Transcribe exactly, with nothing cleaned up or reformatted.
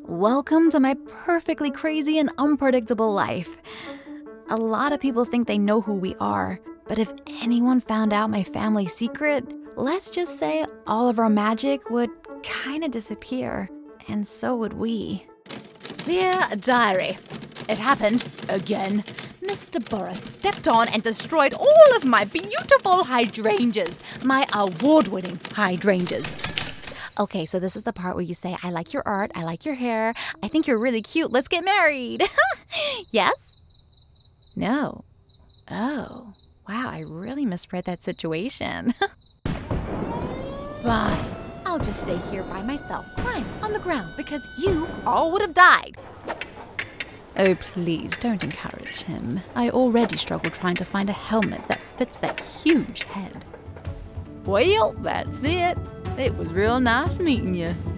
Welcome to my perfectly crazy and unpredictable life. A lot of people think they know who we are, but if anyone found out my family secret, let's just say all of our magic would kind of disappear, and so would we. Dear Diary, it happened again. Mister Boris stepped on and destroyed all of my beautiful hydrangeas, my award-winning hydrangeas. Okay, so this is the part where you say, I like your art, I like your hair, I think you're really cute, let's get married. Yes? No. Oh, wow, I really misread that situation. Fine. I'll just stay here by myself, crying on the ground because you all would have died. Oh, please, don't encourage him. I already struggle trying to find a helmet that fits that huge head. Well, that's it. It was real nice meeting you.